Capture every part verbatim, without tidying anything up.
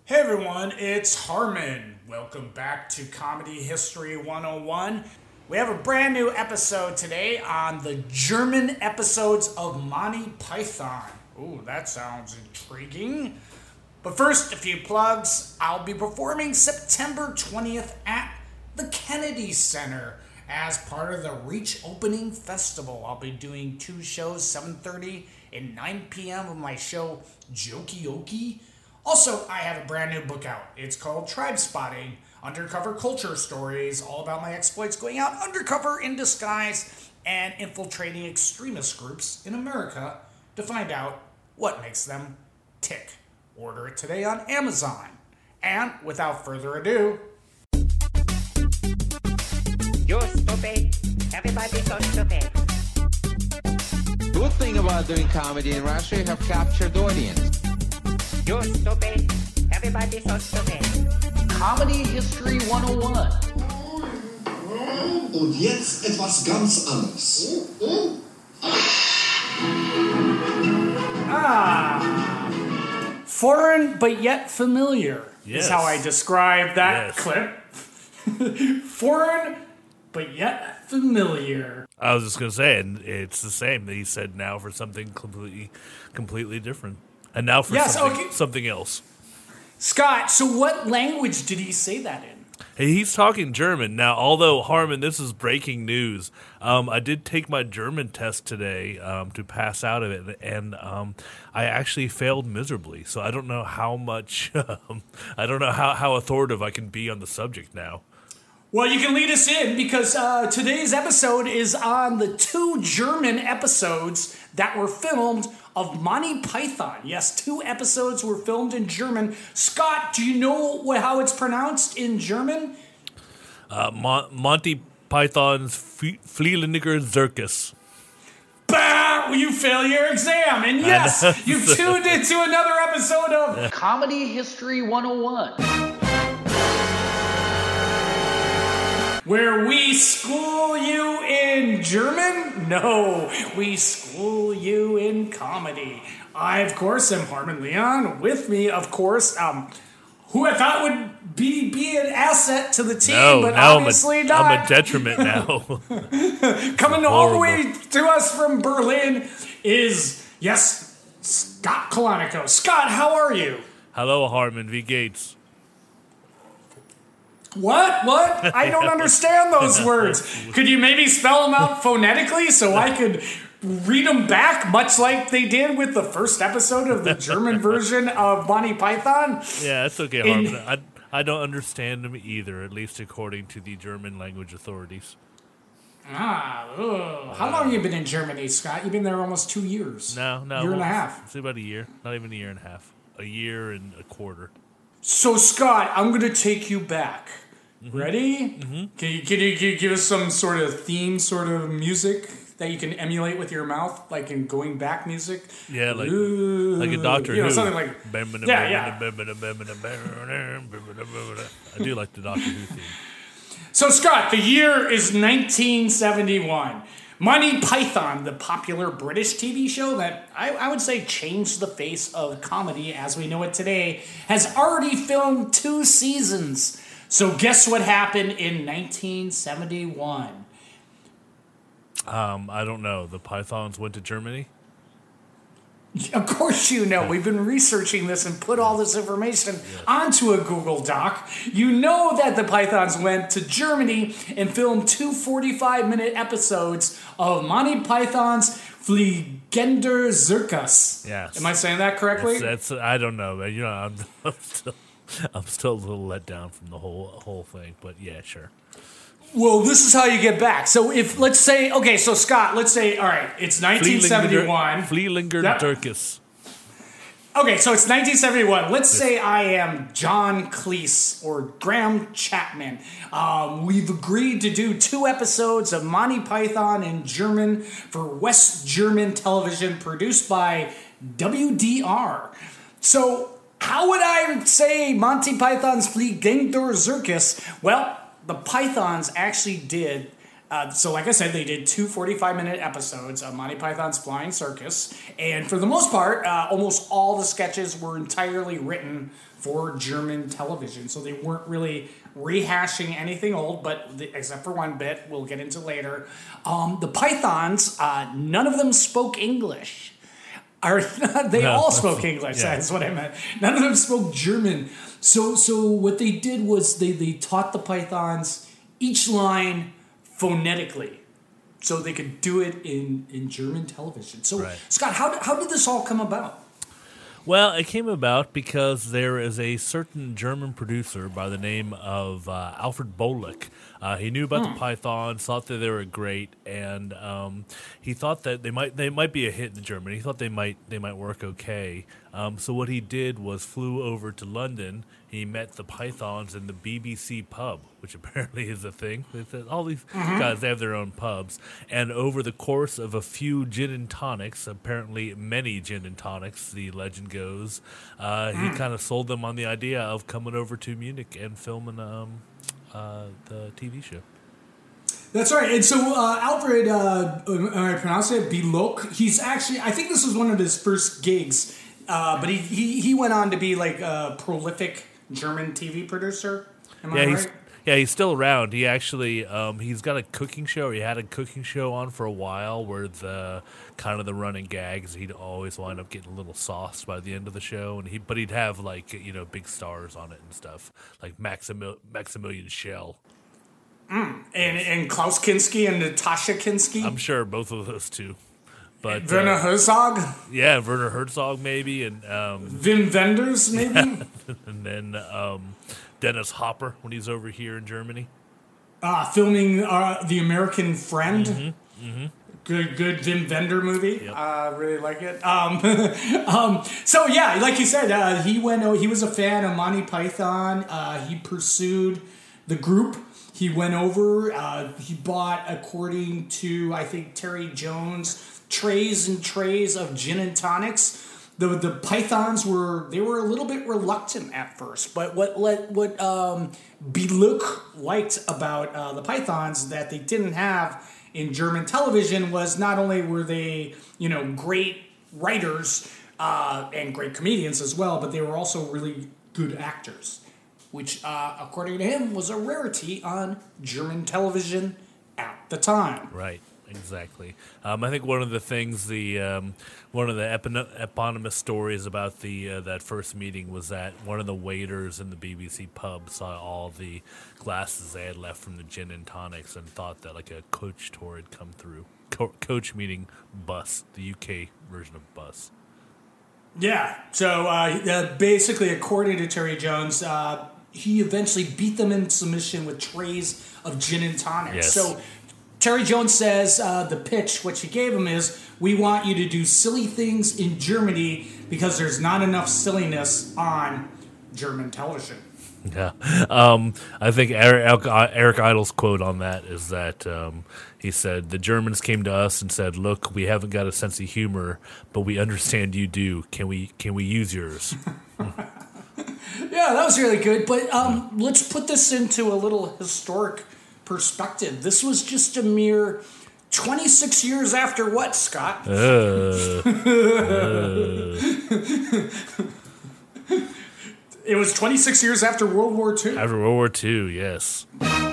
Hey everyone, it's Harmon. Welcome back to Comedy History one oh one. We have a brand new episode today on the German episodes of Monty Python. Ooh, that sounds intriguing. But first, a few plugs. I'll be performing September twentieth at the Kennedy Center as part of the Reach Opening Festival. I'll be doing two shows, seven thirty and nine p.m. of my show, Jokey Okie. Also, I have a brand new book out. It's called Tribe Spotting, Undercover Culture Stories, all about my exploits going out undercover in disguise and infiltrating extremist groups in America to find out what makes them tick. Order it today on Amazon. And without further ado... You're stupid. Everybody's so stupid. Good thing about doing comedy in Russia, you have captured audience. You're stupid. Everybody's so stupid. Comedy History one oh one. Und jetzt etwas ganz anderes. Ah. Foreign but yet familiar Yes. is how I describe that Yes. clip. Foreign but yet familiar. I was just gonna say, and it's the same. He said now for something completely, completely different, and now for Yes, something, okay. something else. Scott, so what language did he say that in? Hey, he's talking German now. Although Harmon, this is breaking news. Um, I did take my German test today um, to pass out of it, and um, I actually failed miserably. So I don't know how much. Um, I don't know how, how authoritative I can be on the subject now. Well, you can lead us in because uh, today's episode is on the two German episodes that were filmed of Monty Python. Yes, two episodes were filmed in German. Scott, do you know what, how it's pronounced in German? Uh, Mon- Monty Python's F- Flielinger Circus. Bah! You fail your exam. And yes, you've tuned into another episode of Comedy History one oh one. Where we school you in German? No, we school you in comedy. I, of course, am Harmon Leon. With me, of course, um, who I thought would be, be an asset to the team, No, but now I'm obviously a, not. I'm a detriment now. Coming all the Horrible. way to us from Berlin is, yes, Scott Kalanico. Scott, how are you? Hello, Harmon V. Gates. What? What? I don't understand those words. Could you maybe spell them out phonetically so I could read them back, much like they did with the first episode of the German version of Monty Python? Yeah, that's okay, In- Harmon. I, I don't understand them either, at least according to the German language authorities. Ah, ugh. How long have you been in Germany, Scott? You've been there almost two years. No, no. Year and a well, half. It's about a year. Not even a year and a half. A year and a quarter. So, Scott, I'm going to take you back. Ready? Mm-hmm. Can, you, can, you, can you give us some sort of theme, sort of music that you can emulate with your mouth, like in going back music? Yeah, like Ooh, like a Doctor you know, Who. something like yeah, yeah. I do like the Doctor Who theme. So, Scott, the year is nineteen seventy-one. Monty Python, the popular British T V show that I, I would say changed the face of comedy as we know it today, has already filmed two seasons. So guess what happened in nineteen seventy-one? Um, I don't know. The Pythons went to Germany? Of course you know. We've been researching this and put all this information onto a Google Doc. You know that the Pythons went to Germany and filmed two forty-five minute episodes of Monty Python's Fliegender Circus. Yes. Am I saying that correctly? That's, that's I don't know. You know, I'm, I'm still I'm still a little let down from the whole whole thing, but yeah, sure. Well, this is how you get back. So if, let's say, okay, so Scott, let's say, all right, it's nineteen seventy-one. Flielinger Yep. Circus. Okay, so it's nineteen seventy-one. Let's say I am John Cleese or Graham Chapman. Um, we've agreed to do two episodes of Monty Python in German for West German television produced by W D R. So how would I say Monty Python's Fliegender Circus? Well, the Pythons actually did, uh, so like I said, they did two forty-five minute episodes of Monty Python's Flying Circus, and for the most part, uh, almost all the sketches were entirely written for German television. So they weren't really rehashing anything old, but the, except for one bit we'll get into later. Um, the Pythons, uh, none of them spoke English. Or, they No, all spoke English, yeah. that's what I meant. None of them spoke German. So so what they did was they, they taught the Pythons each line phonetically, so they could do it in, in German television. So, Right. Scott, how, how did this all come about? Well, it came about because there is a certain German producer by the name of uh, Alfred Bolich. Uh, he knew about Hmm. the Pythons, thought that they were great, and um, he thought that they might they might be a hit in Germany. He thought they might they might work okay. Um, so what he did was flew over to London. He met the Pythons in the B B C pub, which apparently is a thing. They said all these guys, they have their own pubs. And over the course of a few gin and tonics, apparently many gin and tonics, the legend goes, uh, he kind of sold them on the idea of coming over to Munich and filming um, uh, the T V show. That's right. And so uh, Alfred, uh, am I pronouncing it? Biloch. He's actually, I think this was one of his first gigs, uh, but he, he, he went on to be like a prolific German T V producer. Am Yeah, I he's right? yeah he's still around. He actually um, he's got a cooking show. He had a cooking show on for a while, where the kind of the running gags, he'd always wind up getting a little sauced by the end of the show, and he but he'd have like you know big stars on it and stuff like Maximil- Maximilian Schell. And, and Klaus Kinski and Natasha Kinski. I'm sure both of those two. But Werner uh, Herzog. yeah, Werner Herzog maybe, and um, Wim Wenders, maybe. and then um, Dennis Hopper when he's over here in Germany. uh, filming uh, The American Friend. Mm-hmm. Good, good Wim Wender movie. Yep. Uh, really like it. Um, um, so yeah, like you said, uh, he went. He was a fan of Monty Python. Uh, he pursued the group. He went over. Uh, he bought, according to I think Terry Jones, trays and trays of gin and tonics. The the Pythons were they were a little bit reluctant at first, but what let what um, Biloch liked about uh, the Pythons that they didn't have in German television was not only were they you know great writers uh, and great comedians as well, but they were also really good actors, which uh, according to him was a rarity on German television at the time. Right, exactly. Um, I think one of the things, the um, one of the epon- eponymous stories about the uh, that first meeting was that one of the waiters in the B B C pub saw all the glasses they had left from the gin and tonics and thought that like a coach tour had come through. Co- coach meaning bus, the U K version of bus. Yeah. So uh, uh, basically, according to Terry Jones, uh, he eventually beat them in submission with trays of gin and tonics. Yes. So Terry Jones says uh, the pitch, which he gave him, is we want you to do silly things in Germany because there's not enough silliness on German television. Yeah, um, I think Eric, Eric Idle's quote on that is that um, he said, the Germans came to us and said, look, we haven't got a sense of humor, but we understand you do. Can we can we use yours? Yeah, that was really good. But um, let's put this into a little historic perspective. This was just a mere twenty-six years after what, Scott? Uh, It was twenty-six years after World War Two. after World War Two, yes.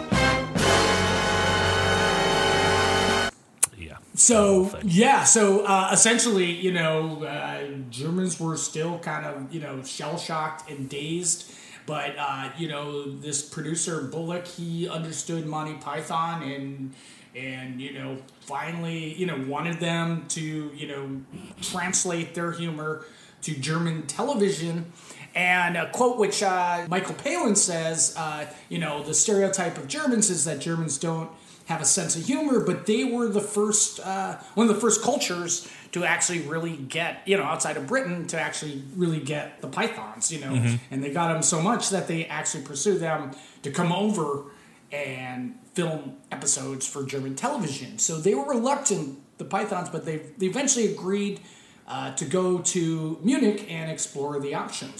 Yeah. So, Thing. yeah, so uh, essentially, you know, uh, Germans were still kind of, you know, shell-shocked and dazed. But, uh, you know, this producer, Bullock, he understood Monty Python and, and, you know, finally, you know, wanted them to, you know, translate their humor to German television. And a quote which uh, Michael Palin says, uh, you know, the stereotype of Germans is that Germans don't have a sense of humor, but they were the first, uh, one of the first cultures to actually really get, you know, outside of Britain, to actually really get the Pythons, you know. Mm-hmm. And they got them so much that they actually pursued them to come over and film episodes for German television. So they were reluctant, the Pythons, but they, they eventually agreed uh, to go to Munich and explore the options.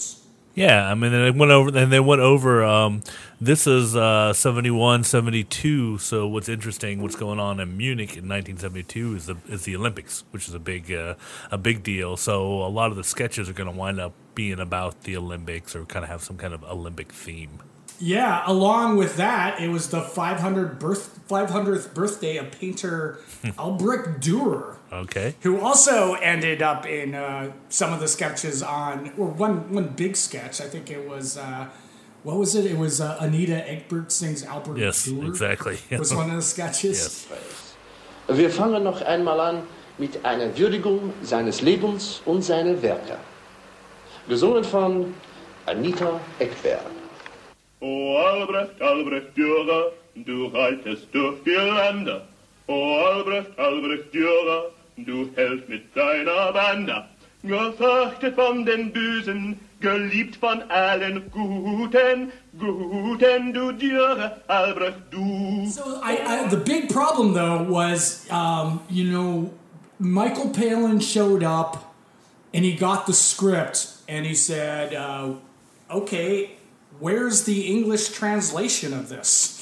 Yeah, I mean, they went over, and they went over. Um, this is uh, seventy-one, seventy-two. So what's interesting, what's going on in Munich in nineteen seventy-two is the is the Olympics, which is a big uh, a big deal. So a lot of the sketches are going to wind up being about the Olympics, or kind of have some kind of Olympic theme. Yeah, along with that, it was the five hundredth birth, five hundredth birthday of painter Albrecht Dürer. Okay. Who also ended up in uh, some of the sketches on, or one one big sketch. I think it was, uh, what was it? It was uh, Anita Egbert sings Albert Yes, Dürer. exactly. Was one of the sketches. Yes. Wir fangen noch einmal an mit einer Würdigung seines Lebens und seiner Werke. Gesungen von Anita Egbert. O Albrecht, Albrecht Dürer, du reitest durch die Länder. O Albrecht, Albrecht Dürer, du hältst mit deiner Bande. Gefürchtet von den Bösen, geliebt von allen Guten, Guten, du Dürer, Albrecht, du. So I, I, the big problem, though, was, um, you know, Michael Palin showed up and he got the script and he said, uh, okay, where's the English translation of this?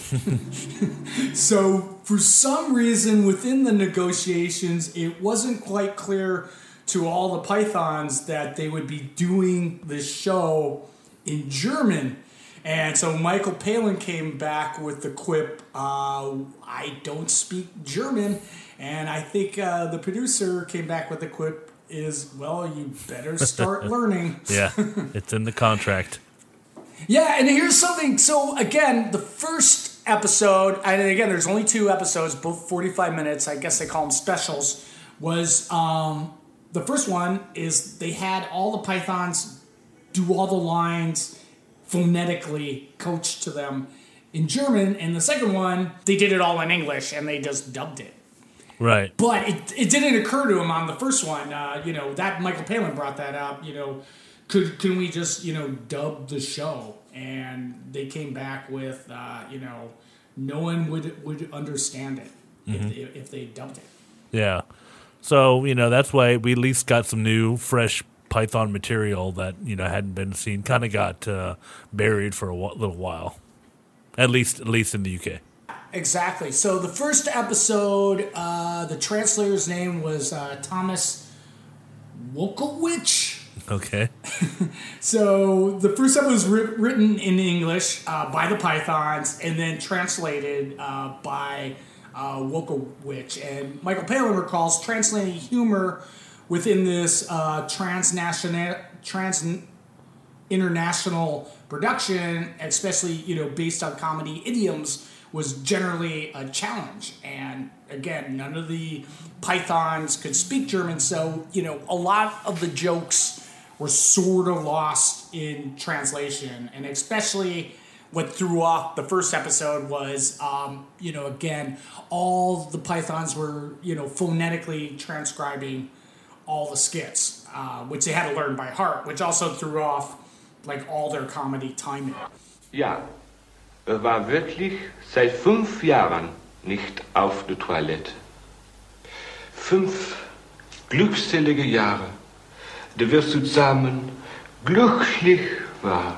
So, for some reason, within the negotiations, it wasn't quite clear to all the Pythons that they would be doing the show in German. And so Michael Palin came back with the quip, uh, I don't speak German. And I think uh, the producer came back with the quip is, well, you better start learning. Yeah, it's in the contract. Yeah, and here's something. So, again, the first episode, and again, there's only two episodes, both forty-five minutes. I guess they call them specials. Was um, the first one is they had all the Pythons do all the lines phonetically, coached to them in German. And the second one, they did it all in English, and they just dubbed it. Right. But it, it didn't occur to him on the first one. Uh, you know, that Michael Palin brought that up, you know, Could can we just, you know, dub the show? And they came back with, uh, you know, no one would would understand it mm-hmm. if, they, if they dubbed it. Yeah. So, you know, that's why we at least got some new, fresh Python material that, you know, hadn't been seen, kind of got uh, buried for a w- little while, at least at least in the U K. Exactly. So the first episode, uh, the translator's name was uh, Thomas Wolkowicz. Okay. So the first episode was ri- written in English uh, by the Pythons and then translated uh, by uh, Wolkowicz. And Michael Palin recalls translating humor within this uh, transnational, trans international production, especially, you know, based on comedy idioms, was generally a challenge. And again, none of the Pythons could speak German, so, you know, a lot of the jokes were sort of lost in translation. And especially what threw off the first episode was, um, you know, again, all the Pythons were, you know, phonetically transcribing all the skits, uh, which they had to learn by heart, which also threw off, like, all their comedy timing. Ja, er war wirklich seit fünf Jahren nicht auf der Toilette. Fünf glückselige Jahre, die wir zusammen glücklich waren.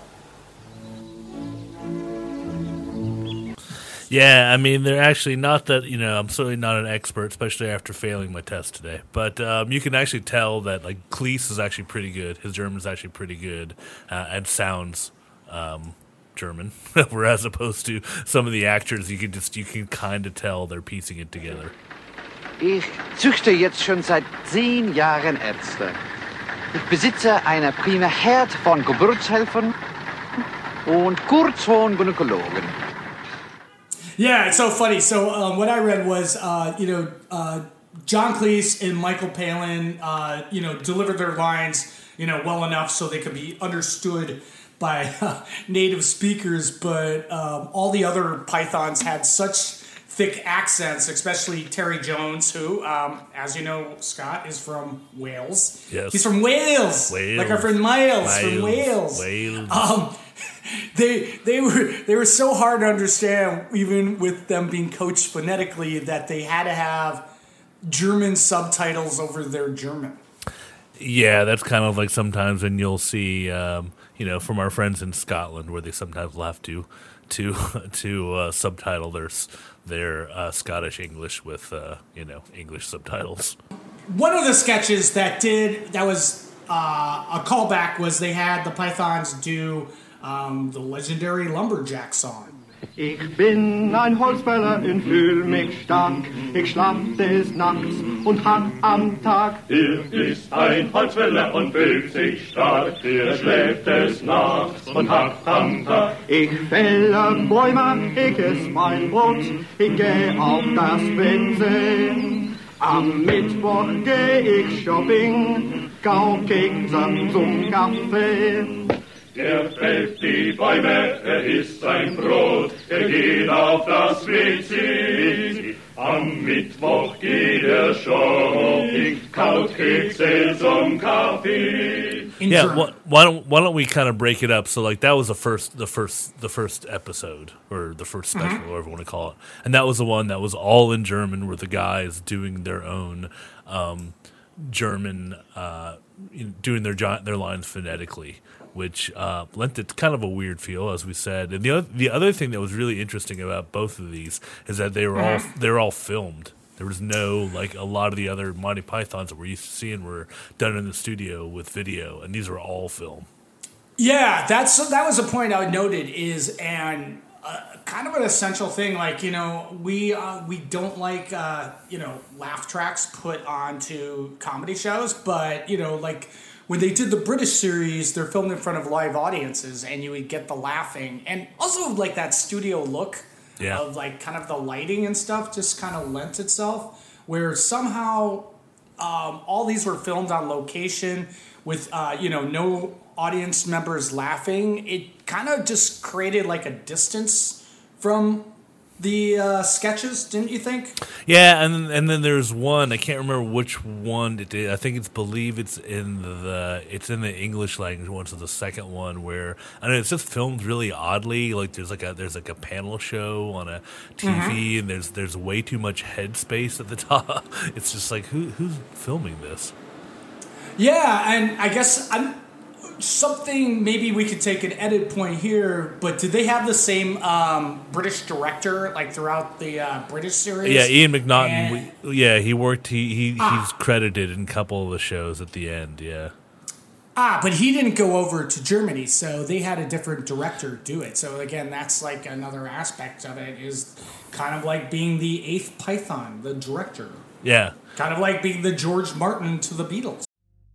Yeah, I mean, they're actually not that, you know, I'm certainly not an expert, especially after failing my test today. But um, you can actually tell that, like, Cleese is actually pretty good. His German is actually pretty good uh, and sounds um, German. Whereas opposed to some of the actors, you can just, you can kind of tell they're piecing it together. Ich züchte jetzt schon seit zehn Jahren Ärzte. Ich besitze eine prima Herd von Geburtshelfern und kurz von Gynäkologen. Yeah, it's so funny. So um, what I read was, uh, you know, uh, John Cleese and Michael Palin, uh, you know, delivered their lines, you know, well enough so they could be understood by uh, native speakers. But um, all the other Pythons had such thick accents, especially Terry Jones, who, um, as you know, Scott, is from Wales. Yes. He's from Wales. Wales. Like our friend Miles Wales. from Wales. Wales. Um, They they were they were so hard to understand, even with them being coached phonetically, that they had to have German subtitles over their German. Yeah, that's kind of like sometimes when you'll see, um, you know, from our friends in Scotland, where they sometimes will have to to to uh, subtitle their their uh, Scottish English with uh, you know English subtitles. One of the sketches that did that was uh, a callback was they had the Pythons do um, the legendary Lumberjack song. Ich bin ein Holzfäller und fühl mich stark. Ich schlaf des Nachts und hack am Tag. Er ist ein Holzfäller und fühlt sich stark. Er schläft des Nachts und hackt am Tag. Ich fälle Bäume, ich ess mein Brot. Ich geh auf das Benzin. Am Mittwoch geh ich shopping. Kauf Kekse zum Kaffee. Er fällt die Bäume, er isst sein Brot, er geht auf das W C. Am Mittwoch geht er shopping, kaut Kekse zum Kaffee. Yeah, wh- why don't why don't we kind of break it up? So like that was the first the first the first episode or the first special, Mm-hmm. or whatever you want to call it, and that was the one that was all in German, where the guys doing their own um, German, uh, you know, doing their gi- their lines phonetically, which uh, lent it kind of a weird feel, as we said. And the other, the other thing that was really interesting about both of these is that they were all they were all filmed. There was no, like, a lot of the other Monty Pythons that we're used to seeing were done in the studio with video, and these were all film. Yeah, that's that was a point I noted is and uh, kind of an essential thing. Like, you know, we uh, we don't like uh, you know laugh tracks put onto comedy shows, but you know like. When they did the British series, they're filmed in front of live audiences, and you would get the laughing, and also like that studio look yeah. of like kind of the lighting and stuff just kind of lent itself. Where somehow um, all these were filmed on location with uh, you know no audience members laughing. It kind of just created like a distance from the uh, sketches, didn't you think? Yeah, and and then there's one, I can't remember which one it is. I think it's believe it's in the it's in the English language one. So the second one where I know it's just filmed really oddly. Like there's like a there's like a panel show on a T V, mm-hmm. and there's there's way too much headspace at the top. It's just like who who's filming this? Yeah, and I guess I'm. Something maybe we could take an edit point here, but did they have the same um, British director like throughout the uh, British series? Yeah, Ian McNaughton. And, we, yeah, he worked. He, he ah, he's credited in a couple of the shows at the end. Yeah. Ah, but he didn't go over to Germany, so they had a different director do it. So again, that's like another aspect of it is kind of like being the eighth Python, the director. Yeah. Kind of like being the George Martin to the Beatles.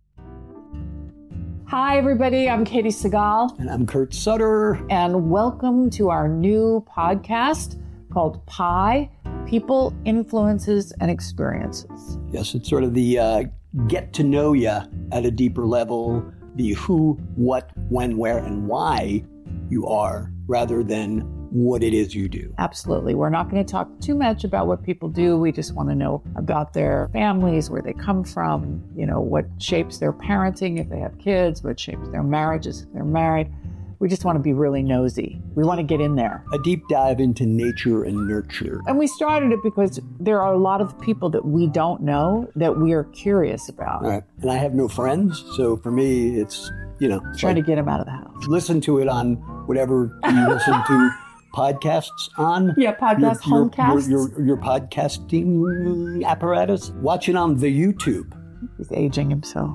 Hi, everybody. I'm Katie Segal. And I'm Kurt Sutter. And welcome to our new podcast called Pi, People, Influences, and Experiences. Yes, it's sort of the uh, get to know you at a deeper level, the who, what, when, where, and why you are, rather than what it is you do. Absolutely. We're not going to talk too much about what people do. We just want to know about their families, where they come from, you know, what shapes their parenting if they have kids, what shapes their marriages if they're married. We just want to be really nosy. We want to get in there. A deep dive into nature and nurture. And we started it because there are a lot of people that we don't know that we are curious about. Right. And I have no friends, so for me, it's, you know. Trying like, to get them out of the house. Listen to it on whatever you listen to. Podcasts on yeah podcast your, homecasts your, your, your podcasting apparatus. Watch it on the YouTube. He's aging himself.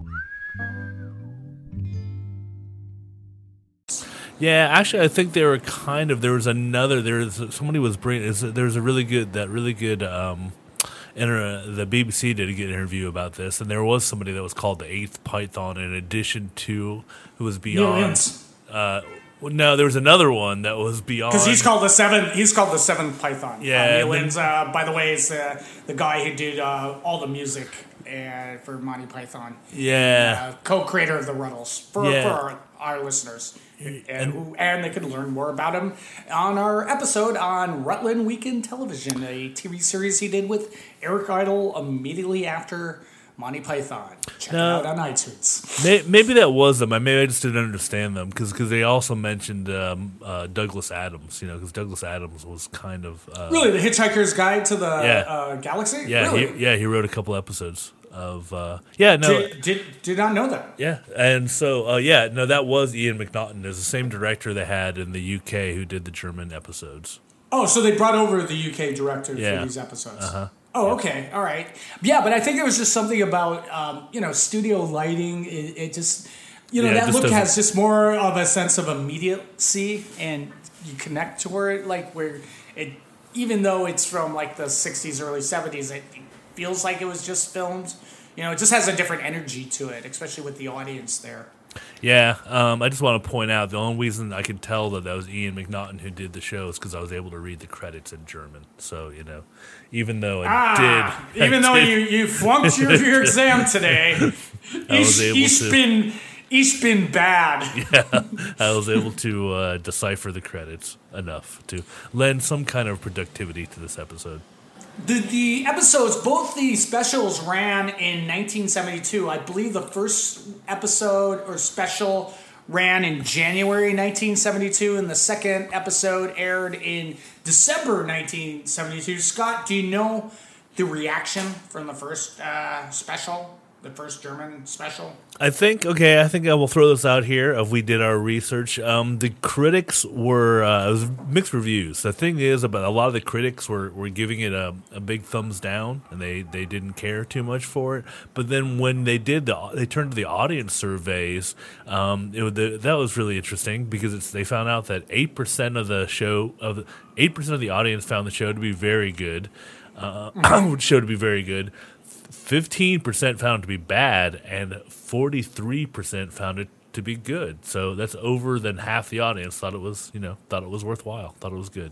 Yeah, actually, I think they were kind of. There was another. There was somebody was bringing. There was a really good that really good. Um, inter, the B B C did a good interview about this, and there was somebody that was called the Eighth Python in addition to who was beyond. Uh, Well, no, there was another one that was beyond. Because he's called the seventh. He's called the seventh Python. Yeah, uh, Neil Lynn's, uh, by the way, is uh, the guy who did uh, all the music uh, for Monty Python. Yeah, uh, co-creator of the Ruddles for, yeah. for our, our listeners, and, and, who, and they can learn more about him on our episode on Rutland Weekend Television, a T V series he did with Eric Idle immediately after Monty Python. Check now, it out on iTunes. May, maybe that was them. I maybe I just didn't understand them because they also mentioned um, uh, Douglas Adams. You know, because Douglas Adams was kind of uh, really the Hitchhiker's Guide to the yeah. uh, Galaxy. Yeah, really? he, yeah, he wrote a couple episodes of uh, yeah no did, did did not know that. Yeah, and so uh, yeah no that was Ian McNaughton. It's the same director they had in the U K who did the German episodes. Oh, so they brought over the U K director yeah. for these episodes. Uh-huh. Oh, okay, all right. Yeah, but I think it was just something about um, you know studio lighting. It, it just you know yeah, that look doesn't... has just more of a sense of immediacy, and you connect to it like where it even though it's from like the sixties, early seventies, it feels like it was just filmed. You know, it just has a different energy to it, especially with the audience there. Yeah, um, I just want to point out the only reason I could tell that that was Ian McNaughton who did the show is because I was able to read the credits in German. So, you know, even though I ah, did... Even I though did, you, you flunked your, your exam today, I was able ich to... bin, ich bin bad. Yeah, I was able to uh, decipher the credits enough to lend some kind of productivity to this episode. The the episodes, both the specials ran in nineteen seventy-two. I believe the first episode or special ran in January nineteen seventy-two, and the second episode aired in December nineteen seventy-two. Scott, do you know the reaction from the first uh, special, the first German special? I think, okay, I think I will throw this out here. If we did our research, um, the critics were, uh, it was mixed reviews. The thing is, about a lot of the critics were, were giving it a, a big thumbs down, and they, they didn't care too much for it. But then when they did, the they turned to the audience surveys, um, it, the, that was really interesting because it's, they found out that eight percent of the show, of the, eight percent of the audience found the show to be very good, uh, show to be very good. fifteen percent found it to be bad, and forty-three percent found it to be good. So that's over than half the audience thought it was, you know, thought it was worthwhile, thought it was good.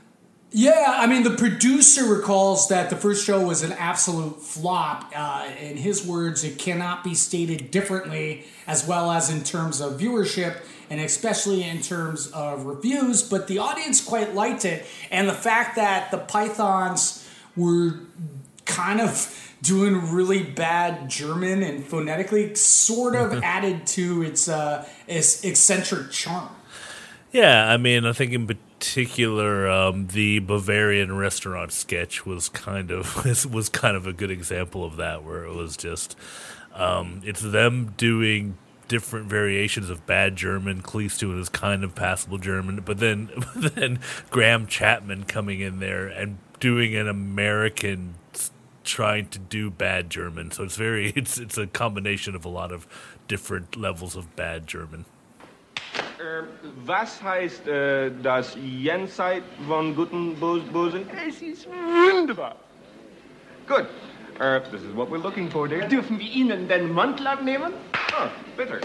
Yeah, I mean, the producer recalls that the first show was an absolute flop. Uh, in his words, it cannot be stated differently, as well as in terms of viewership, and especially in terms of reviews, but the audience quite liked it. And the fact that the Pythons were kind of doing really bad German and phonetically sort of added to its, uh, its eccentric charm. Yeah, I mean, I think in particular, um, the Bavarian restaurant sketch was kind of was kind of a good example of that, where it was just um, it's them doing different variations of bad German. Cleese doing his kind of passable German, but then then Graham Chapman coming in there and doing an American trying to do bad German. So it's very it's it's a combination of a lot of different levels of bad German. Uh, was heißt uh, das Jenseits von guten Bösen? Es ist wunderbar. Good. Uh, this is what we're looking for, dear. Dürfen wir Ihnen den Mantel abnehmen? Oh, bitte.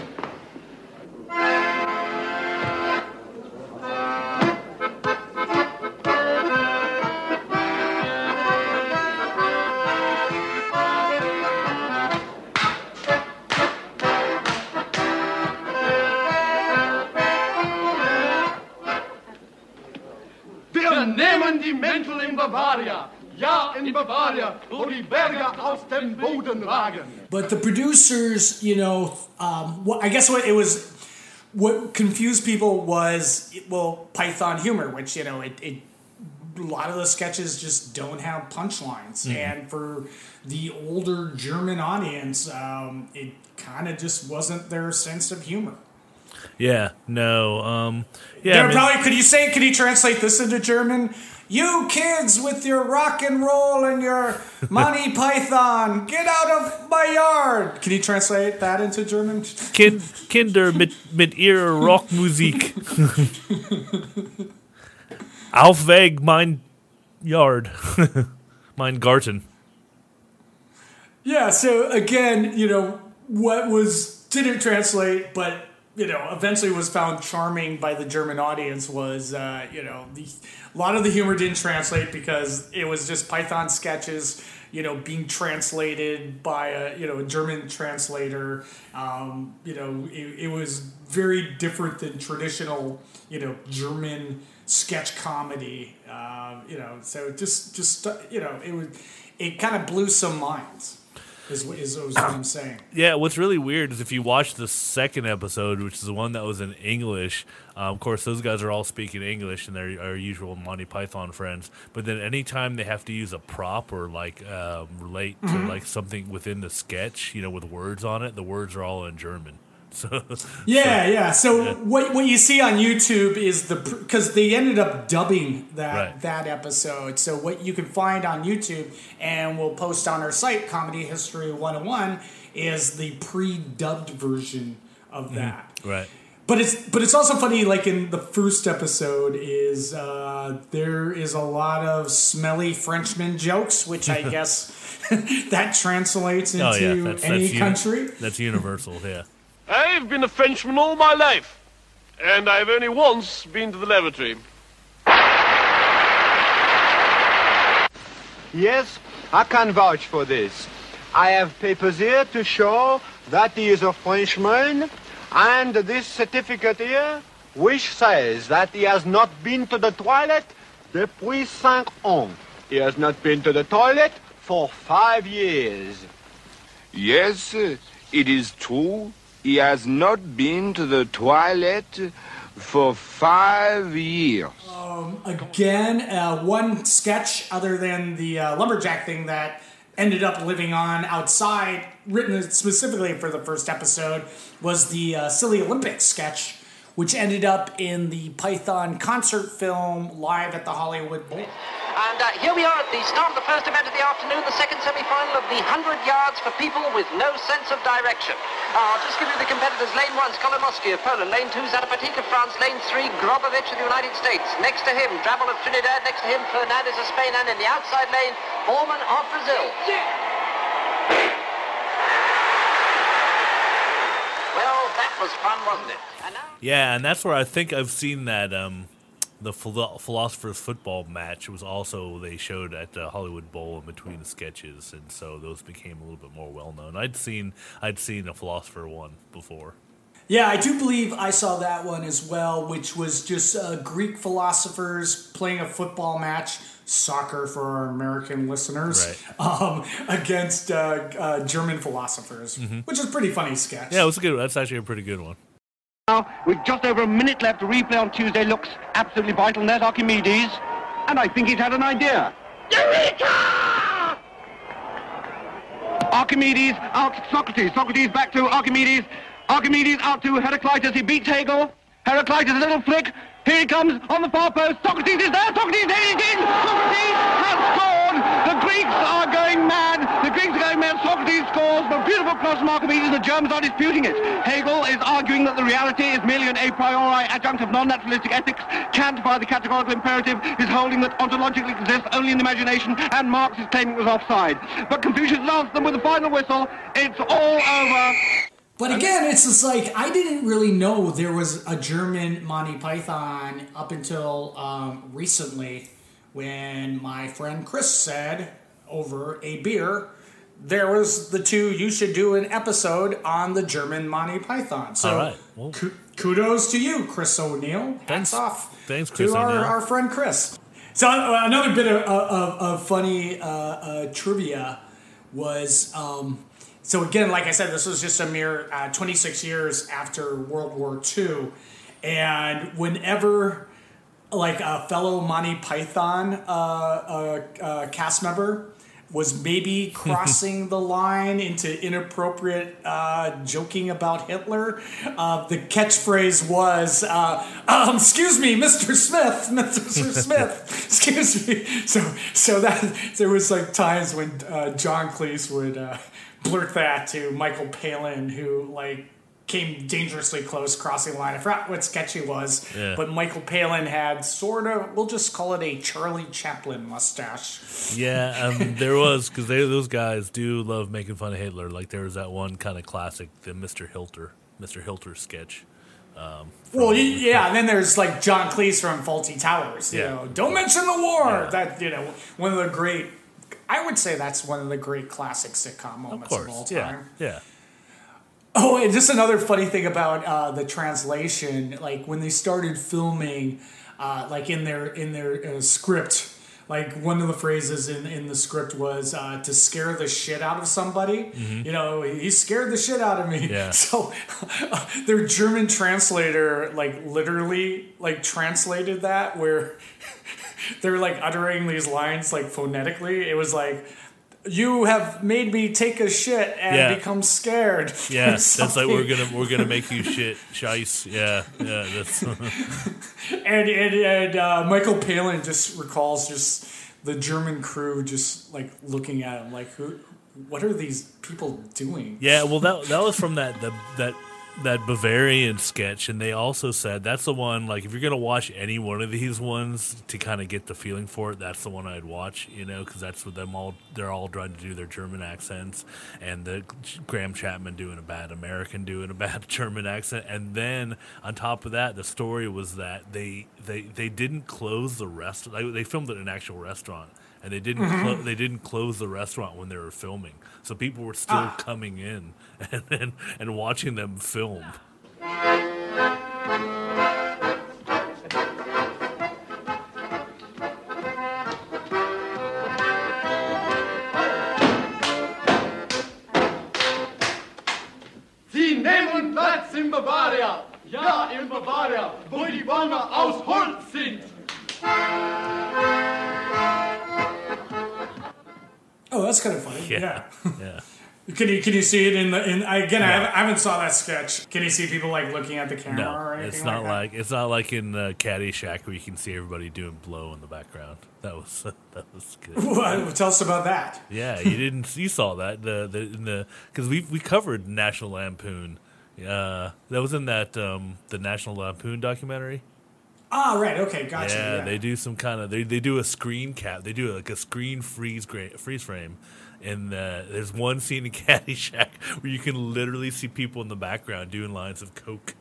Wir nehmen die Mäntel in Bavaria. Ja, in Bavaria, wo die Berge aus dem Boden ragen. But the producers, you know, um, what, I guess what it was, what confused people was, well, Python humor, which, you know, it, it a lot of the sketches just don't have punchlines. Mm-hmm. And for the older German audience, um, it kind of just wasn't their sense of humor. Yeah, no, um, yeah. They're I mean, probably, could you say, could you translate this into German? You kids with your rock and roll and your Monty Python, get out of my yard. Can you translate that into German? Kind, Kinder mit, mit ihrer Rockmusik. Aufweg mein Yard. Mein Garten. Yeah, so again, you know, what was, didn't translate, but, you know, eventually was found charming by the German audience was, uh, you know, the, a lot of the humor didn't translate because it was just Python sketches, you know, being translated by a, you know, a German translator. Um, you know, it, it was very different than traditional, you know, German sketch comedy. Uh, you know, so just, just, you know, it was, it kind of blew some minds. Is, is, is what I'm saying. Yeah, what's really weird is if you watch the second episode, which is the one that was in English, um, of course, those guys are all speaking English and they're our usual Monty Python friends. But then anytime they have to use a prop or like uh, relate Mhm. to like something within the sketch, you know, with words on it, the words are all in German. So Yeah, so, yeah. So yeah. what what you see on YouTube is the because they ended up dubbing that Right. that episode. So what you can find on YouTube and we'll post on our site, Comedy History one oh one, is the pre-dubbed version of that. Mhm. Right. But it's but it's also funny. Like in the first episode, is uh, there is a lot of smelly Frenchman jokes, which I guess that translates into oh yeah, that's, any that's uni- country. that's universal. Yeah. I've been a Frenchman all my life, and I've only once been to the lavatory. Yes, I can vouch for this. I have papers here to show that he is a Frenchman, and this certificate here, which says that he has not been to the toilet depuis cinq ans. He has not been to the toilet for five years. Yes, it is true. He has not been to the toilet for five years. Um, again, uh, one sketch other than the uh, lumberjack thing that ended up living on outside, written specifically for the first episode, was the uh, Silly Olympics sketch, which ended up in the Python concert film Live at the Hollywood Bowl. And uh, here we are at the start of the first event of the afternoon, the second semi-final of the one hundred yards for people with no sense of direction. Uh, I'll just give you the competitors. Lane one, Skolomoski of Poland. Lane two, Zarapatik of France. Lane three, Grobovich of the United States. Next to him, Drabble of Trinidad. Next to him, Fernandez of Spain. And in the outside lane, Borman of Brazil. Well, that was fun, wasn't it? And now... Yeah, and that's where I think I've seen that um, the philo- Philosopher's Football match was also, they showed at the Hollywood Bowl in between the sketches, and so those became a little bit more well-known. I'd seen I'd seen a Philosopher one before. Yeah, I do believe I saw that one as well, which was just uh, Greek philosophers playing a football match, soccer for our American listeners, Right. um, against uh, uh, German philosophers, Mhm. which is a pretty funny sketch. Yeah, it was a good. That's actually a pretty good one. Now, with just over a minute left, the replay on Tuesday looks absolutely vital. And there's Archimedes, and I think he's had an idea. Eureka! Archimedes out to Socrates. Socrates back to Archimedes. Archimedes out to Heraclitus. He beats Hegel. Heraclitus, a little flick. Here he comes on the far post. Socrates is there. Socrates is in. Socrates has scored. The Greeks are going mad. The Greeks are going mad. Socrates scores. The beautiful cross from Archimedes. The Germans are disputing it. Hegel is arguing that the reality is merely an a priori adjunct of non-naturalistic ethics. Kant, by the categorical imperative, is holding that ontologically exists only in the imagination, and Marx is claiming it was offside. But Confucius answers them with a final whistle. It's all over. But again, it's just like, I didn't really know there was a German Monty Python up until um, recently when my friend Chris said over a beer, there was the two, you should do an episode on the German Monty Python. So All right. Well, ku- kudos to you, Chris O'Neill. Hats off Thanks, Chris to our, O'Neill. our friend Chris. So uh, another bit of, of, of funny uh, uh, trivia was... Um, So again, like I said, this was just a mere uh, twenty-six years after World War Two, and whenever like a fellow Monty Python uh, uh, uh, cast member was maybe crossing the line into inappropriate uh, joking about Hitler, uh, the catchphrase was, uh, um, excuse me, Mister Smith, Mister Smith, excuse me. So so that there was like times when uh, John Cleese would uh, blurt that to Michael Palin, who like came dangerously close crossing the line. I forgot what sketch he was, Yeah. but Michael Palin had sort of, we'll just call it a Charlie Chaplin mustache. Yeah, um, there was, because those guys do love making fun of Hitler. Like there was that one kind of classic, the Mister Hilter, Mister Hilter sketch. Um, Well, y- yeah, and then there's like John Cleese from Fawlty Towers. You Yeah. know, don't mention the war. Yeah. That you know, one of the great. I would say that's one of the great classic sitcom moments of, course, all yeah, time. yeah. Oh, and just another funny thing about uh, the translation, like when they started filming, uh, like in their in their uh, script, like one of the phrases in, in the script was uh, to scare the shit out of somebody. Mhm. You know, he scared the shit out of me. Yeah. So their German translator, like literally, like translated that where they're like uttering these lines like phonetically. It was like, "You have made me take a shit and Yeah. become scared." Yeah, or that's like something. we're gonna we're gonna make you shit, shice. Yeah, yeah. That's And and, and uh, Michael Palin just recalls just the German crew just like looking at him like, who, what are these people doing? yeah. Well, that that was from that the, that that Bavarian sketch, and they also said that's the one. Like, if you're gonna watch any one of these ones to kind of get the feeling for it, that's the one I'd watch. You know, because that's what them all. They're all trying to do their German accents, and the Graham Chapman doing a bad American, doing a bad German accent, and then on top of that, the story was that they they they didn't close the rest. Like, they filmed it in an actual restaurant. And they didn't Mhm. clo- they didn't close the restaurant when they were filming, so people were still Ah. coming in and, and and watching them film. Sie nehmen Platz in Bavaria. Ja, in Bavaria, wo die Bäume aus Holz sind. Oh, that's kind of funny. Yeah. Yeah. Yeah. Can you can you see it in the in again? I, No. haven't, I haven't saw that sketch. Can you see people like looking at the camera No, or anything it's not like, like, it's not like in uh, Caddyshack where you can see everybody doing blow in the background. That was that was good. that? Well, tell us about that. Yeah, you didn't. You saw that the the in the because we we covered National Lampoon. Uh, that was in that um, the National Lampoon documentary. Ah, right. Okay, gotcha. Yeah, Yeah, they do some kind of they, they do a screen cap. They do like a screen freeze gra- freeze frame, and uh, there's one scene in Caddyshack where you can literally see people in the background doing lines of coke.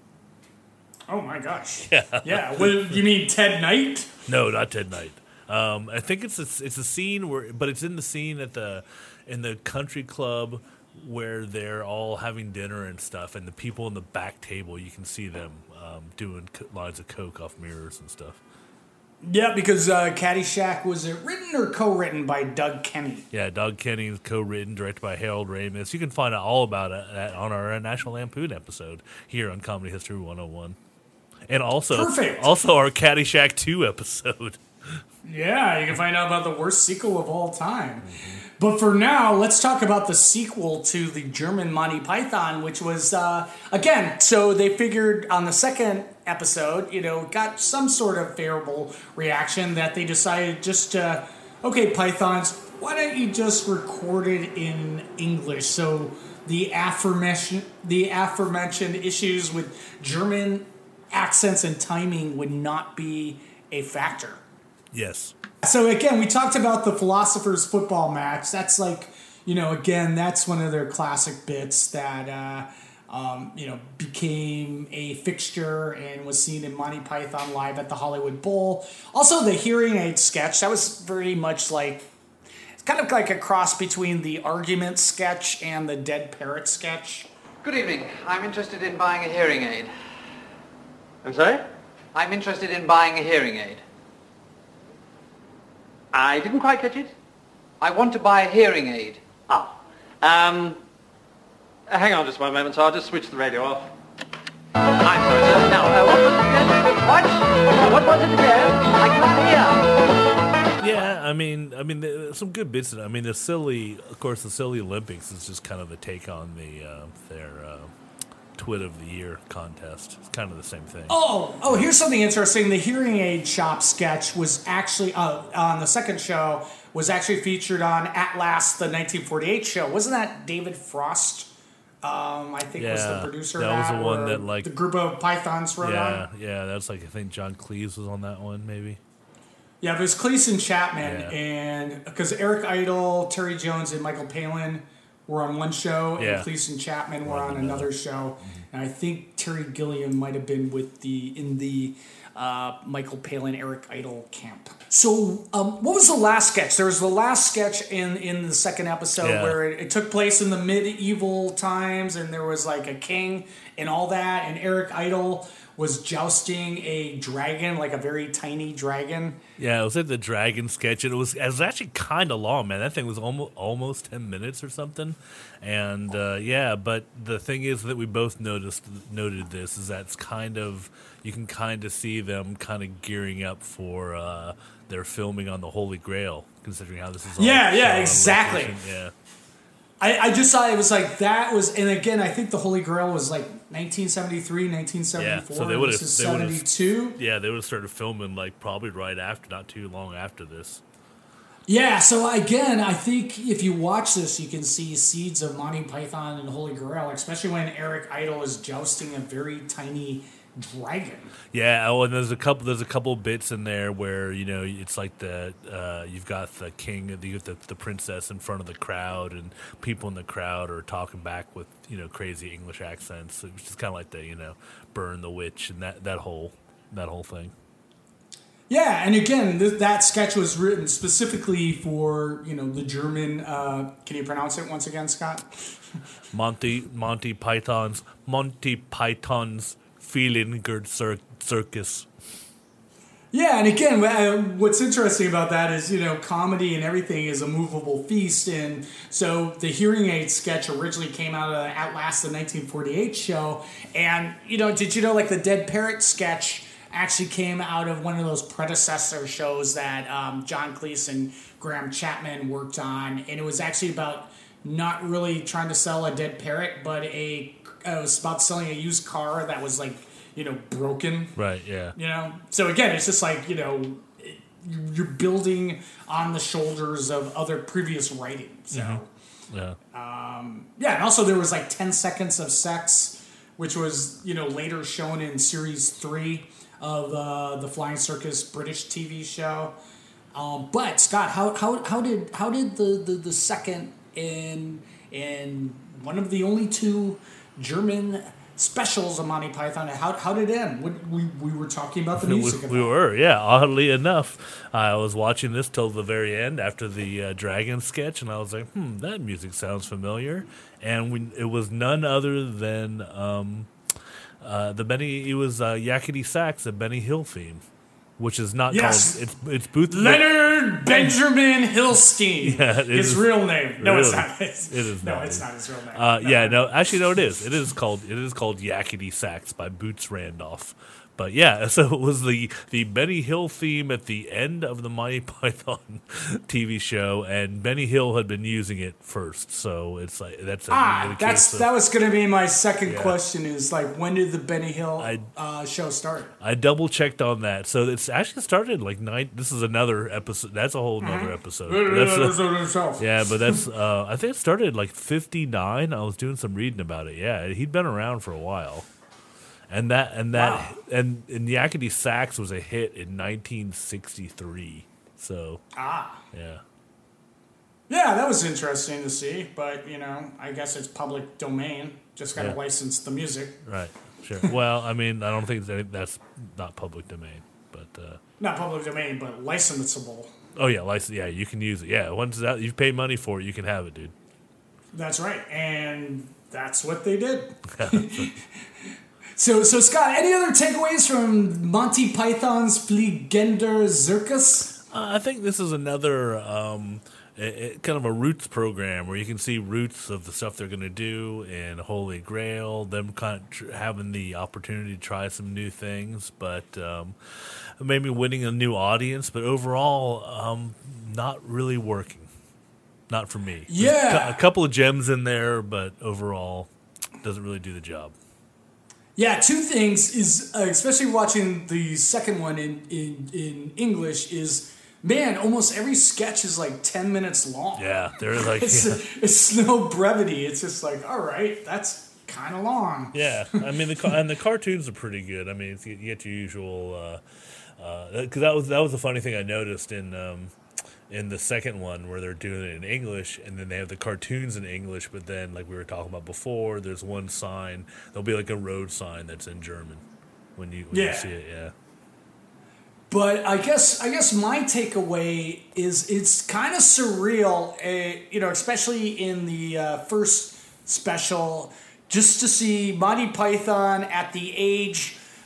Oh my gosh. Yeah, Yeah. What, you mean Ted Knight? No, not Ted Knight. Um, I think it's a, it's a scene where, but it's in the scene at the in the country club where they're all having dinner and stuff, and the people in the back table, you can see them um, doing co- lines of coke off mirrors and stuff. Yeah, because uh, Caddyshack was it written or co-written by Doug Kenny? Yeah, Doug Kenny is co-written, directed by Harold Ramis. You can find out all about it at, on our National Lampoon episode here on Comedy History one oh one. And also, Perfect. also our Caddyshack two episode. Yeah, you can find out about the worst sequel of all time. But for now, let's talk about the sequel to the German Monty Python, which was, uh, again, so they figured on the second episode, you know, got some sort of favorable reaction that they decided just to, okay, Pythons, why don't you just record it in English? So the aforementioned, the aforementioned issues with German accents and timing would not be a factor. Yes. So again, we talked about the Philosophers football match. That's like, you know, again, that's one of their classic bits that, uh, um, you know, became a fixture and was seen in Monty Python Live at the Hollywood Bowl. Also, the hearing aid sketch, that was very much like, it's kind of like a cross between the argument sketch and the dead parrot sketch. Good evening. I'm interested in buying a hearing aid. I'm sorry? I'm interested in buying a hearing aid. I didn't quite catch it. I want to buy a hearing aid. Ah. Um, uh, hang on just one moment, so I'll just switch the radio off. I'm sorry, sir. Now, uh, what was it again? What? What was it again? I cannot hear. Yeah, I mean, I mean, there's some good bits in it. I mean, the silly, of course, the silly Olympics is just kind of a take on the uh, their uh, Twit of the Year contest. It's kind of the same thing. Oh, oh, here's something interesting. The hearing aid shop sketch was actually, uh, on the second show, was actually featured on At Last, the nineteen forty-eight show. Wasn't that David Frost? Um, I think was the Yeah, producer that of was that. the one or that, like- the group of Pythons wrote Yeah, on. yeah, that's like I think John Cleese was on that one, maybe. Yeah, it was Cleese and Chapman, Yeah. and because Eric Idle, Terry Jones, and Michael Palin were on one show, and Yeah. Cleese and Chapman were Were on on another another. show. And I think Terry Gilliam might have been with the in the uh, Michael Palin, Eric Idle camp. So, um, what was the last sketch? There was the last sketch in, in the second episode Yeah. where it, it took place in the medieval times, and there was like a king and all that, and Eric Idle was jousting a dragon, like a very tiny dragon. Yeah, it was like the dragon sketch, and it was it was actually kind of long, man. That thing was almost almost ten minutes or something, and uh, yeah. But the thing is that we both noticed noted this is that it's kind of you can kind of see them kind of gearing up for uh, their filming on the Holy Grail, considering how this is. All Yeah, yeah, shot on exactly. location. Yeah. I, I just thought it was like that was, and again, I think the Holy Grail was like nineteen seventy-three, nineteen seventy-four. Yeah, so they would have. This is They would have. seventy-two. Yeah, they would have started filming like probably right after, not too long after this. Yeah, so again, I think if you watch this, you can see seeds of Monty Python and Holy Grail, especially when Eric Idle is jousting a very tiny dragon. Yeah, oh, and there's a couple. There's a couple bits in there where you know it's like the uh, you've got the king, you got the the princess in front of the crowd, and people in the crowd are talking back with you know crazy English accents, which is kind of like the you know burn the witch and that that whole that whole thing. Yeah, and again, th- that sketch was written specifically for you know the German. Uh, can you pronounce it once again, Scott? Monty Monty Python's Monty Python's Feeling Good Cir- Circus. Yeah, and again, uh, what's interesting about that is, you know, comedy and everything is a movable feast. And so the hearing aid sketch originally came out of At Last, the nineteen forty-eight show. And, you know, did you know, like, the Dead Parrot sketch actually came out of one of those predecessor shows that um, John Cleese and Graham Chapman worked on. And it was actually about not really trying to sell a dead parrot, but a uh, it was about selling a used car that was, like, you know, broken. Right, yeah. You know? So again, it's just like, you know, you're building on the shoulders of other previous writing. So, Mm-hmm. Yeah. um, yeah, and also there was like ten seconds of sex, which was, you know, later shown in series three of uh, the Flying Circus British T V show. Um, but Scott, how, how, how did how did the, the, the second and and one of the only two German specials of Monty Python, how how did it end? What, we we were talking about the music. We, we were, yeah. Oddly enough, I was watching this till the very end after the uh, dragon sketch, and I was like, "Hmm, that music sounds familiar." And we, it was none other than um, uh, the Benny. It was uh, Yakety Sax, the Benny Hill theme, which is not Yes. called. It's it's Booth Leonard Benjamin Hillstein. Yeah, it his is- real name. No, it's really, not. It's, it is no, not. it's not his real name. Uh, No. Yeah, no, actually, no, it is. It is called it is called Yakety Sax by Boots Randolph. But yeah, so it was the the Benny Hill theme at the end of the Monty Python T V show, and Benny Hill had been using it first. So it's like that's a, Ah, a case that's of- that was going to be my second Yeah. question. Is like, when did the Benny Hill uh, show start? I double checked on that. So it's actually started like nine. This is another episode. That's a whole nother Mhm. episode. Yeah, That's, episode itself. yeah, but that's. Uh, I think it started like fifty-nine. I was doing some reading about it. Yeah, he'd been around for a while, and that and that Wow. and and Yakety Sax was a hit in nineteen sixty-three. So Ah, yeah. yeah, that was interesting to see. But you know, I guess it's public domain. Just got to Yeah. license the music. Right. Sure. Well, I mean, I don't think that- that's not public domain, but. Uh, Not public domain, but licensable. oh yeah, license. Yeah, you can use it. Yeah, once that you've paid money for it, you can have it, dude. That's right, and that's what they did. So, so Scott, any other takeaways from Monty Python's Fliegender Circus? Uh, I think this is another um, a, a- kind of a roots program where you can see roots of the stuff they're going to do in Holy Grail, them kind of tr- having the opportunity to try some new things, but um, maybe winning a new audience, but overall, um, not really working. Not for me. There's Yeah. a, cou- a couple of gems in there, but overall, doesn't really do the job. Yeah, two things is uh, especially watching the second one in, in in English is, man, almost every sketch is like ten minutes long. Yeah, they're like it's, it's no brevity. It's just like, all right, that's kind of long. Yeah, I mean the ca- and the cartoons are pretty good. I mean, it's, you get your usual because that was that was the funny thing I noticed in um, in the second one where they're doing it in English and then they have the cartoons in English, but then like we were talking about before, there's one sign there'll be like a road sign that's in German when you when Yeah. you see it. Yeah. But I guess I guess my takeaway is it's kind of surreal, uh, you know, especially in the uh, first special, just to see Monty Python at the age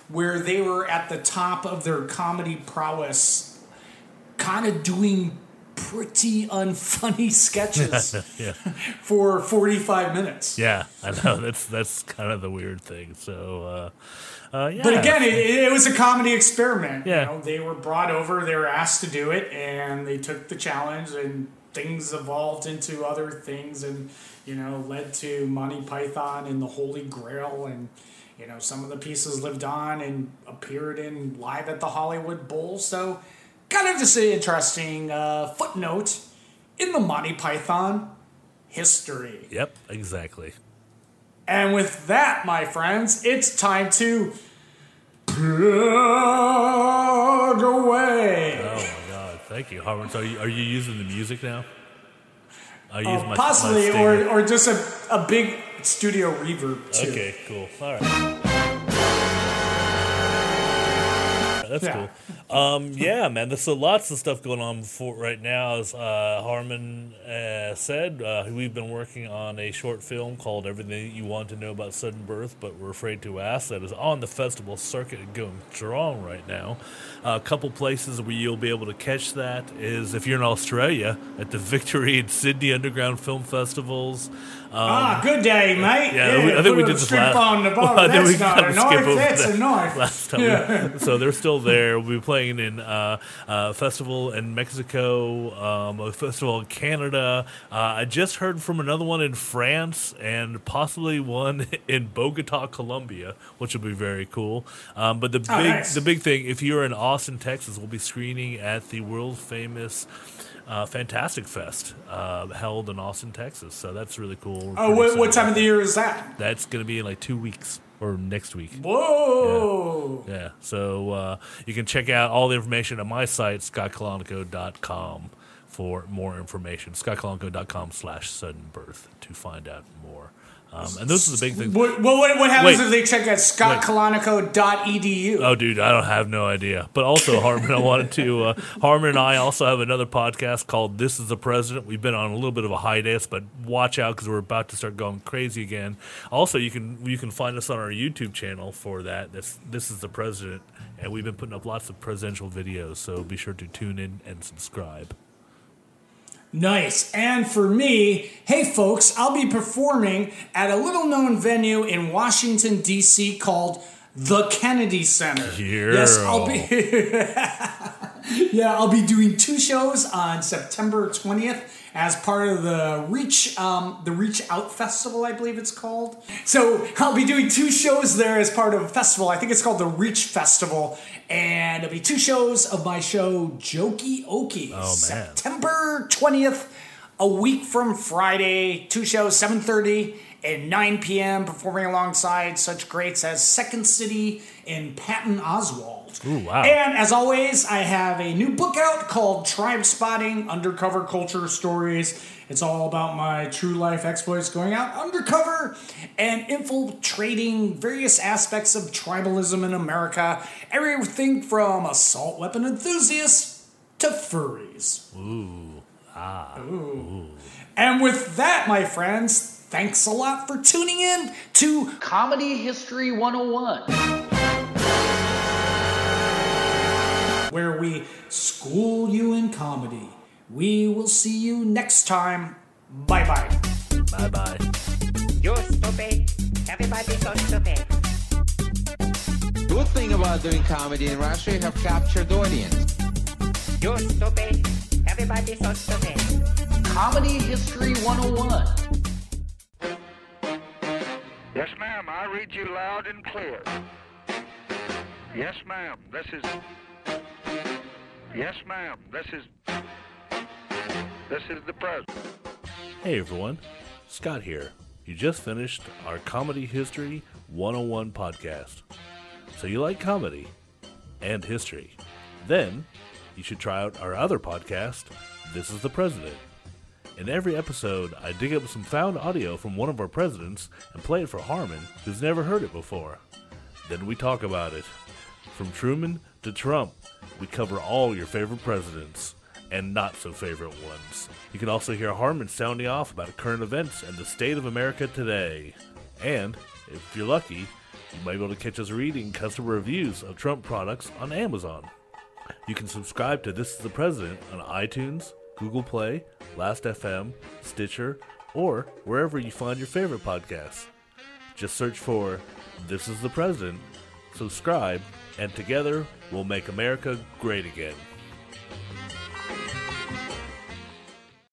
where they were at the top of their comedy prowess, kind of doing pretty unfunny sketches yeah. for forty-five minutes. Yeah, I know. That's that's kind of the weird thing. So, uh, uh, yeah. But again, it, it was a comedy experiment. Yeah. You know, they were brought over, they were asked to do it, and they took the challenge, and things evolved into other things, and you know, led to Monty Python and the Holy Grail, and you know, some of the pieces lived on and appeared in Live at the Hollywood Bowl. So, kind of just an interesting uh, footnote in the Monty Python history. Yep, exactly. And with that, my friends, it's time to plug away. Oh my God! Thank you, Harmon. So, are you, are you using the music now? I use Uh, my possibly, my or stinger. or just a, a big studio reverb too. Okay, cool. All right. That's Yeah. cool. Um, yeah, man. There's so lots of stuff going on for right now. As uh, Harmon uh, said, uh, we've been working on a short film called "Everything You Want to Know About Sudden Birth, But We're Afraid to Ask." That is on the festival circuit and going strong right now. Uh, a couple places where you'll be able to catch that is if you're in Australia at the Victory and Sydney Underground Film Festivals. Um, ah, good day, mate. Yeah, Yeah, we- I think we put a did this strip last. on the bottom. I think That's we not kinda a skip knife, over that's that a knife. Last time, Yeah. so they're still there. We'll be playing in uh, uh, festival in Mexico, um, a festival in Canada. Uh, I just heard from another one in France, and possibly one in Bogota, Colombia, which will be very cool. Um, but the Oh, big, nice. the big thing, if you're in Austin, Texas, we'll be screening at the world famous. Uh, Fantastic Fest uh, held in Austin, Texas. So that's really cool. We're Oh, pretty what, excited what time about of the year is that? That's going to be in like two weeks or next week. Whoa! Yeah. yeah. So uh, you can check out all the information on my site, scott colonico dot com, for more information. scott colonico dot com slash sudden birth to find out more. Um, and those are the big things. What, what, what happens Wait. if they check out scott colonico dot e d u? Oh, dude, I don't have no idea. But also, Harmon, I wanted to. Uh, Harmon and I also have another podcast called "This Is the President." We've been on a little bit of a hiatus, but watch out because we're about to start going crazy again. Also, you can you can find us on our YouTube channel for that. This This Is the President, and we've been putting up lots of presidential videos. So be sure to tune in and subscribe. Nice. And for me, hey folks, I'll be performing at a little known venue in Washington, D C called the Kennedy Center. Yeah. Yes, I'll be Yeah, I'll be doing two shows on September twentieth as part of the Reach um, the Reach Out Festival, I believe it's called. So I'll be doing two shows there as part of a festival. I think it's called the Reach Festival. And there'll be two shows of my show, Jokey Okie. Oh, man. September twentieth, a week from Friday. Two shows, seven thirty and nine p.m., performing alongside such greats as Second City and Patton Oswalt. Ooh, wow. And as always, I have a new book out called Tribe Spotting, Undercover Culture Stories. It's all about my true life exploits going out undercover and infiltrating various aspects of tribalism in America. Everything from assault weapon enthusiasts to furries. Ooh. Ah. Ooh. And with that, my friends, thanks a lot for tuning in to Comedy History one oh one, where we school you in comedy. We will see you next time. Bye-bye. Bye-bye. You're stupid. Everybody's so stupid. Good thing about doing comedy in Russia, you have captured audience. You're stupid. Everybody's so stupid. Comedy History one oh one. Yes, ma'am, I read you loud and clear. Yes, ma'am, this is... Yes, ma'am, this is... This is the president. Hey everyone, Scott here. You just finished our Comedy History one oh one podcast. So you like comedy and history. Then you should try out our other podcast, This is the President. In every episode, I dig up some found audio from one of our presidents and play it for Harmon, who's never heard it before. Then we talk about it. From Truman to Trump, we cover all your favorite presidents and not so favorite ones. You can also hear Harmon sounding off about current events and the state of America today. And, if you're lucky, You might be able to catch us reading customer reviews of Trump products on Amazon. You can subscribe to This is the President on iTunes, Google Play, Last F M, Stitcher, or wherever you find your favorite podcasts. Just search for This is the President, subscribe, and together we'll make America great again.